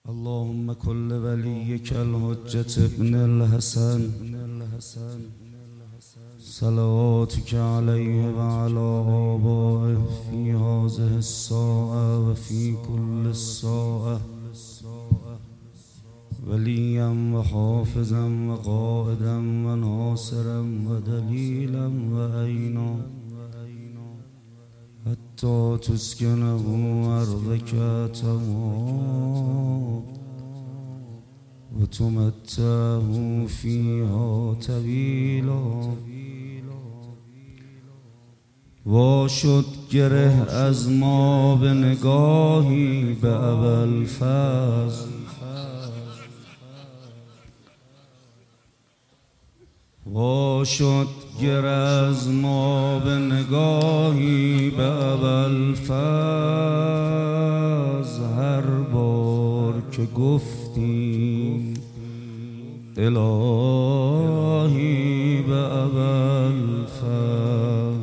اللهم كل وليك الحجة ابن الحسن صلواتك عليه وعلى آبائه في هذه الساعة وفي كل الساعة وليا وحافظا وقائدا وناصرا ودليلا وعينا حتى تسكنه أرضك تمام وتمتعه فيها طویلا وا شد گره از ما به نگاهی به ابوالفضل وا شد گره از ما به نگاهی به ابوالفضل هر بار که گفتیم الهی به ابوالفضل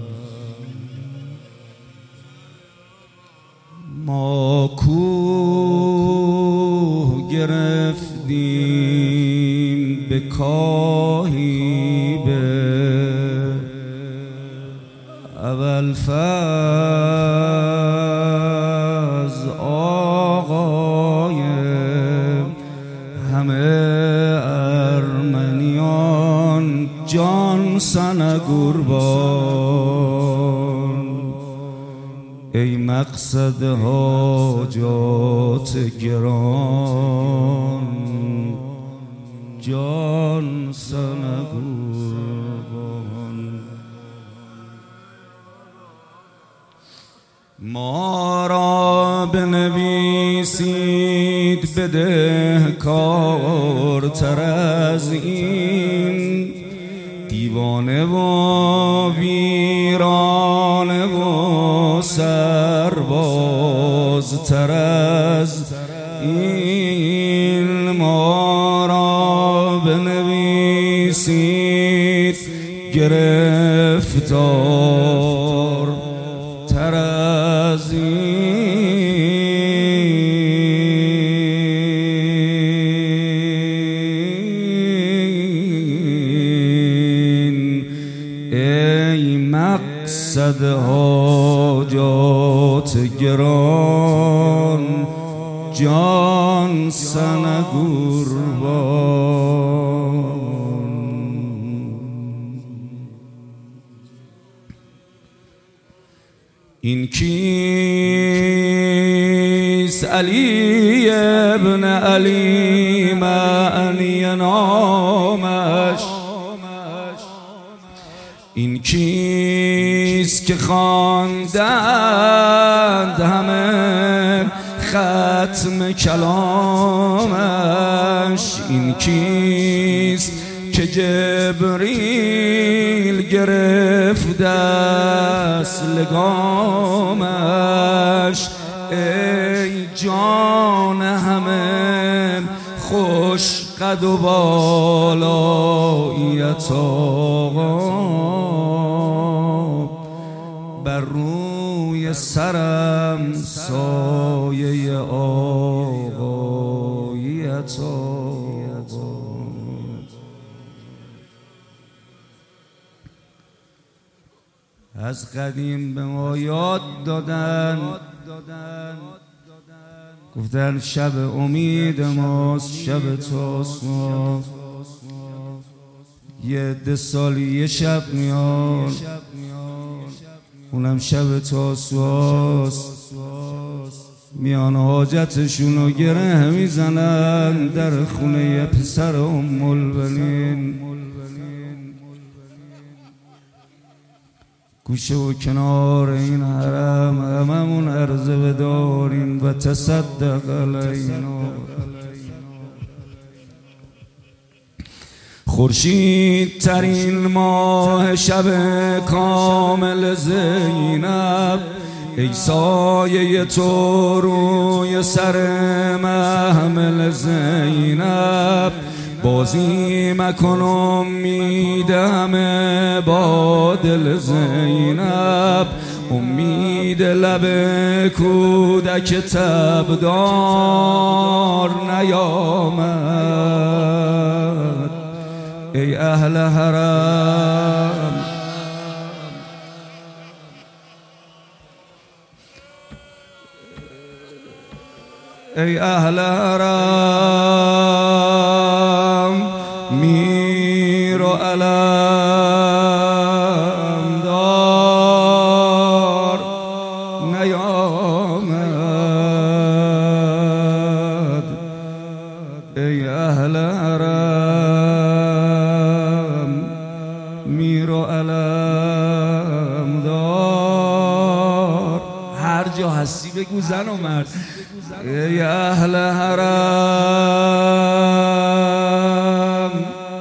ما کوه گرفتیم به کاهی به ابوالفضل آقای همه ارمنیان جان سن قربان ای مقصد حاجات گران جان سن قربان ما را بنویسید بدهکارتر از این دیوانه و ویرانه و سربازتر از این ما را بنویسید گرفتار تر از این ای مقصد حاجات گران جان سن قربان این کیست علی ابن علی معنی نامش این کیست که خواندند همه ختم کلامش این کیست که جبریل گرفت دست لگامش ای جان همه خوش قد و بالایت آقا بر روی سرم سایه آقایت آقا از قدیم به ما یاد دادن گفتن شب امید ماست شب تاسوعا یه عده سالی یه شب میان اونم شب تاسوعاست میان حاجتشونو گره میزنن در خونه پسر ام البنین گوشه و کنار این حرم هممون عرضه بداریم و تصدق علینا خورشید ترین ماه شب کامل زینب ای سایه تو روی سر محمل زینب بازی مکن امید همه با دل زینب امید لب کودک تبدار نیامد. ای اهل حرم ای اهل حرم میر و علم دار نیامد. ای اهل حرم میر و علم دار. هر جا هستی بگو زن و مرد. ای اهل حرم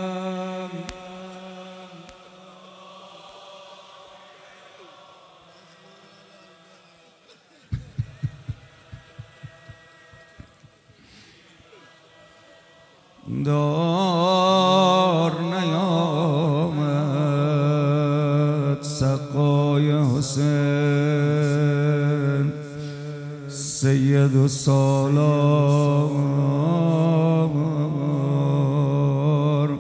دار نیامد. سقای حسین سید و سالار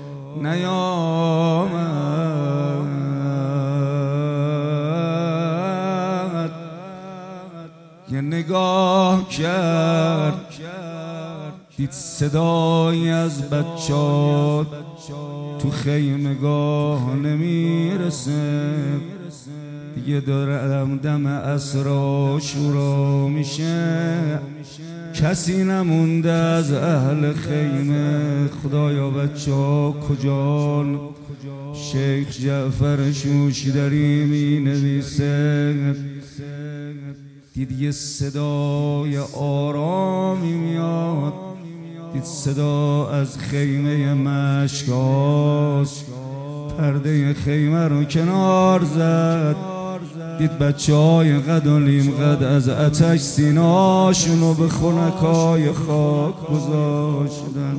نیامد. یه نگاه کرد دید صدایی از بچات تو خیمگاه نمیرسه. دیگه دارم دم عصر و شورا میشه. کسی نمونده از اهل خیمه. خدایا بچه ها کجان؟ شیخ جعفر شوشدری می نویسه دید یه صدای آرامی میاد. دید صدا از خیمه مشکاست. پرده خیمه رو کنار زد. دید بچه های قد و نیم قد از آتش سیناشونو به خنکای خاک گذاشتن.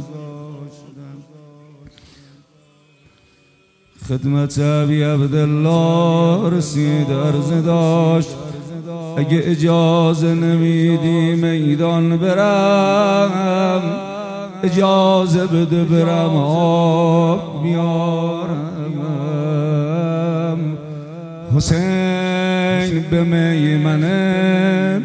خدمت ابی عبدالله رسید، عرض داشت اگه اجازه نمیدی میدان برم، اجازه بده برم آب بیارم. حسین به میمنه،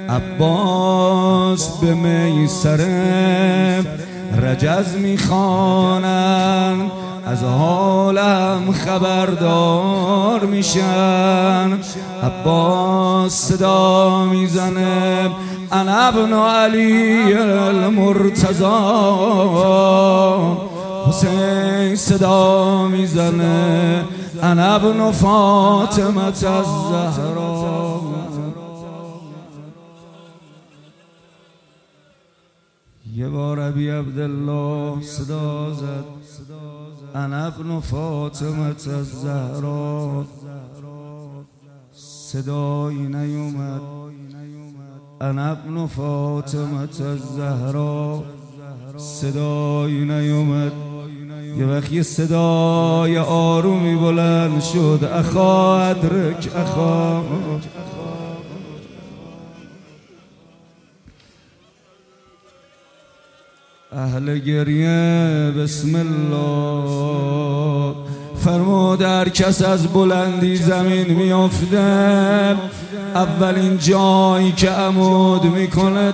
عباس به میسره، رجز میخوانن از حالم خبردار میشن. عباس صدا میزنه انا ابن علی المرتضی. حسین صدا میزنه انا ابن فاطمه الزهرا. یه بار ابی عبدالله صدا زد انا ابن فاطمه الزهرا. صدایی نیومد. انا ابن فاطمه الزهرا صدایی نیومد. یه وقت یه صدای آرومی بلند شد اخا ادرک اخا. اهل گریه بسم الله فرمود هر کس از بلندی زمین میافته اولین جایی که عمود میکنه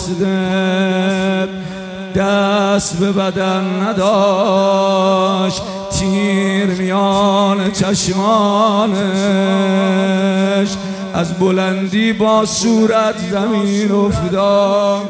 دست به بدن نداشت، تیر میان چشمانش از بلندی با صورت زمین افتاد.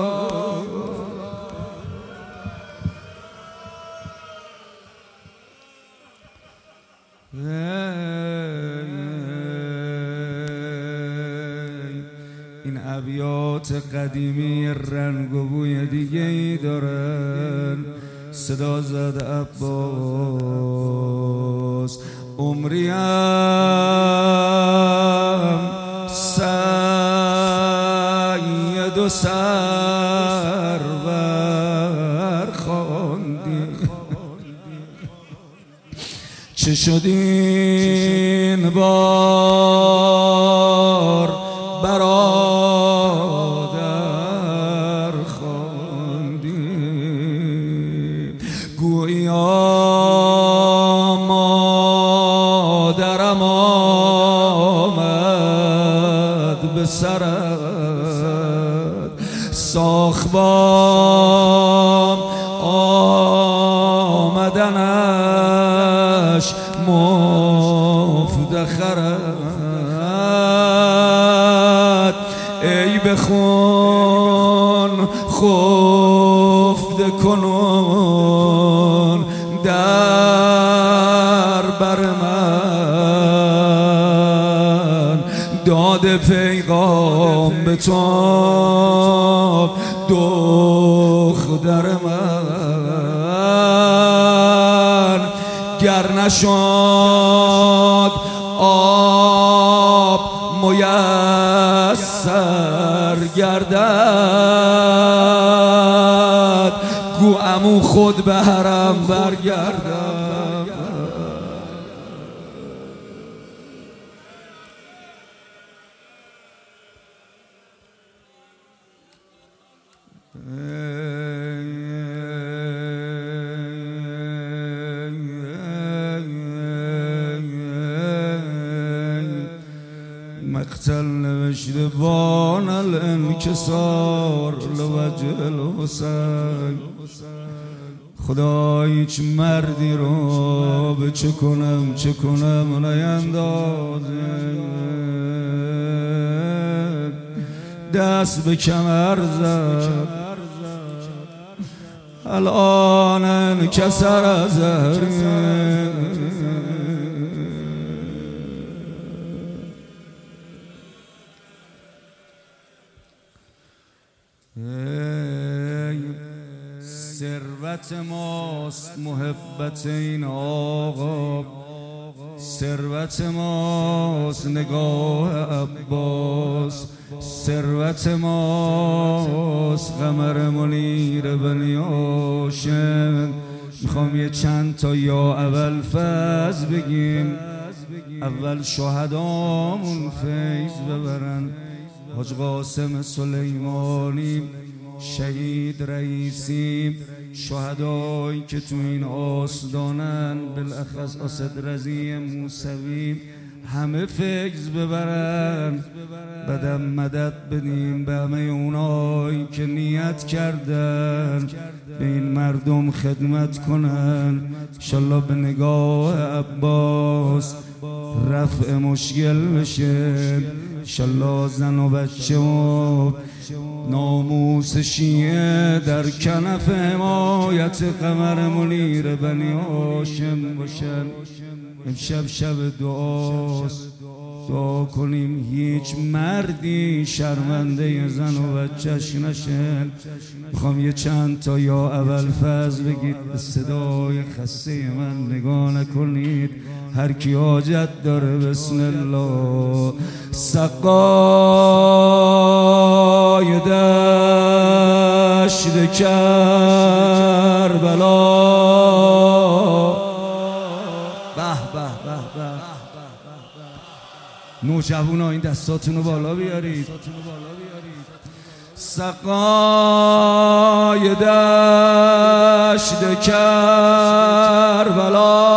این ابیات قدیمی رنگ و بوی دیگه ای دارن. صدا زد عباس عمریم سید و سرور خواندی، چه شد این بار برادر خواندی. ساخبام آمدنش مفتخرد ای بخون خفته کنون در بر من داده پیغام به تو دختر من گر نشد آب میسر گردد گو عمو خود به حرم برگردد مقتل نوشته بان الانکسار لوجه الحسین خدا هیچ مردی رو به چه کنم نیندازه دست به کمر زد الان انکسر از زهره ثروت ماست محبت این آقا ثروت ماست نگاه عباس ثروت ماست قمر منیر بنی هاشم میخوام یه چند تا یا اول فضل بگیم اول شهدامون فیض ببرن حاج قاسم سلیمانی شهید رئیسی شهدایی که تو این آستانن بالاخص اسد رضی موسوی همه فیض ببرن بعدم مدد بدیم به همه اونایی که نیت کردن به این مردم خدمت کنن انشالله به نگاه عباس رفع مشکل بشه انشالله زن و بچه و ناموس شیعه در کنف حمایت قمر منیر بنی هاشم باشن امشب شب دعاست دعا کنیم هیچ مردی شرمنده زن و بچه‌ش نشن میخوام یه چند تا یا اول فضل بگید به صدای خسته من نگاه نکنید هر کی حاجت داره بسم الله سقای دشت کربلا نوجوانا این دستاتونو بالا بیارید سقای دشت کربلا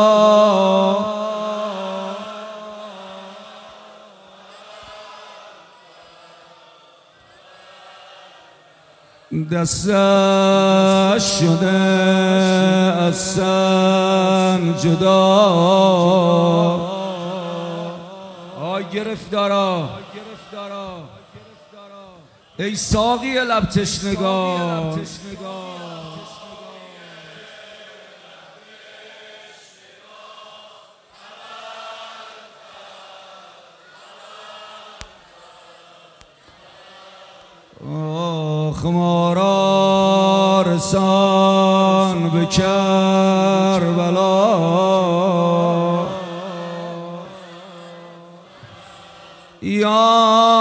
دستش شده از سنگ جدا گرفتارا ای ساقی لب تشنگان آخ ما را رسان به کربلا یا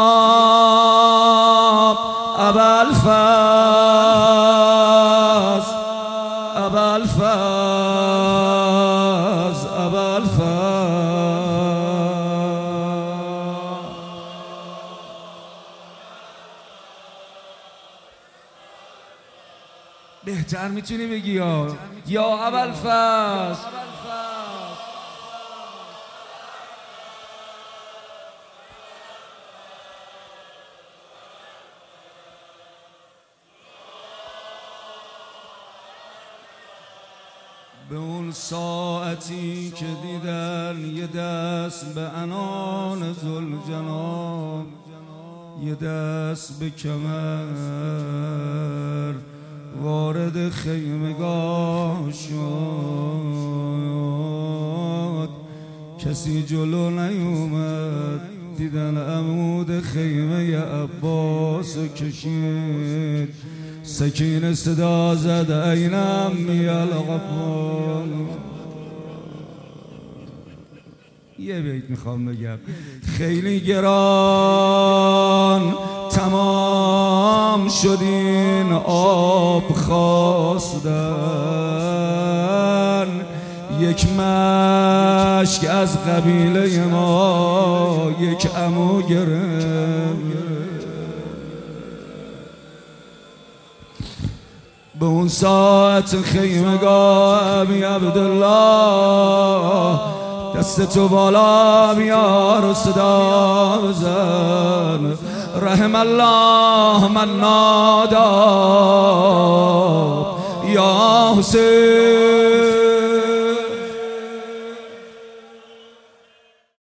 ابوالفضل بهتر میتونی بگی یا ابوالفضل به اون ساعتی که دیدن یه دست به عنان ذوالجلال، یه دست به کمر، وارد خیمگاه شد. کسی جلو نیومد، دیدن عمود خیمه عباس کشید. سکینه صدا زد اینم میال غفار. یه بیت میخوام بگم، خیلی گران تمام شدین آب خواستن، یک مشک از قبیله ما یک عمو گرفت. به اون ساعت خیمگاه ابی عبدالله، دست تو بالا بیار و صدا بزن. رحم الله من نادا یا حسین.